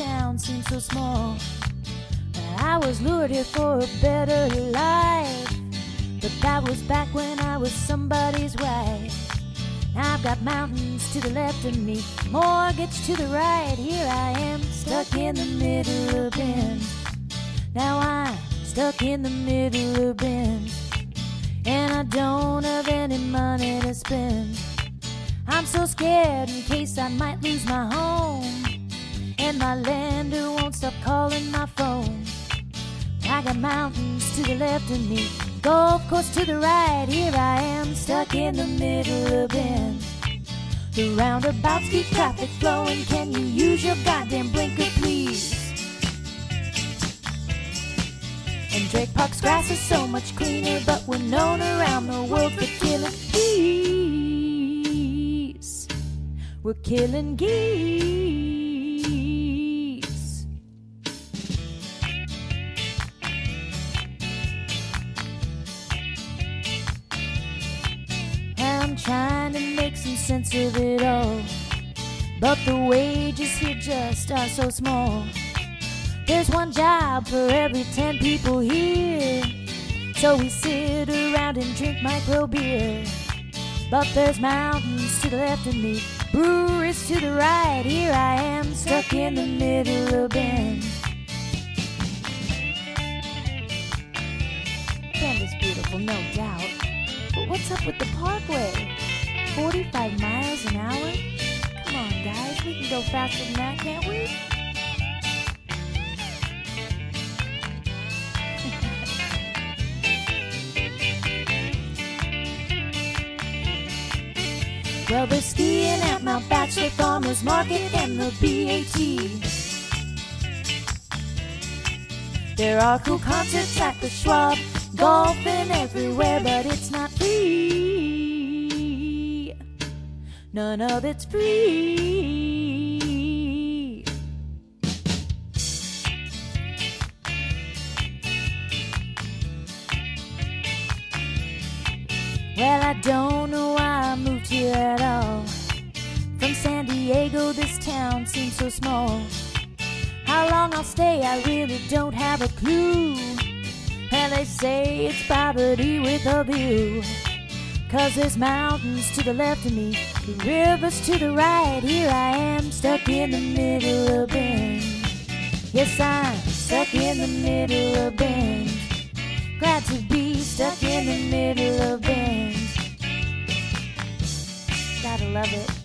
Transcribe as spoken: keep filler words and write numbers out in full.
town seemed so small. I was lured here for a better life, but that was back when I was somebody's wife. Now I've got mountains to the left of me, mortgage to the right. Here I am, stuck in the middle of Bend. Now I'm stuck in the middle of Bend, and I don't have any money to spend. I'm so scared in case I might lose my home, and my lender won't stop calling my phone. I got mountains to the left of me, golf course to the right. Here I am, stuck in the middle of Bend. The roundabouts keep traffic flowing. Can you use your goddamn blinker, please? And Drake Park's grass is so much cleaner, but we're known around the world for killing geese. We're killing geese. I'm trying to make some sense of it all, but the wages here just are so small. There's one job for every ten people here, so we sit around and drink micro beer. But there's mountains to the left of me, breweries to the right. Here I am, stuck in the middle of Bend. Bend is beautiful, no doubt, but what's up with the parkway? forty-five miles an hour? Come on, guys, we can go faster than that, can't we? Well, they're skiing at Mount Bachelor Farmers Market and the B A T. There are cool concerts at the Schwab, golfing everywhere, but it's not free. None of it's free. Well, I don't know why I moved here at all. From San Diego, this town seems so small. How long I'll stay, I really don't have a clue. And they say it's poverty with a view, 'cause there's mountains to the left of me, the rivers to the right. Here I am, stuck in the middle of Bend. Yes, I'm stuck in the middle of Bend. Glad to be stuck in the middle of Bend. Gotta love it.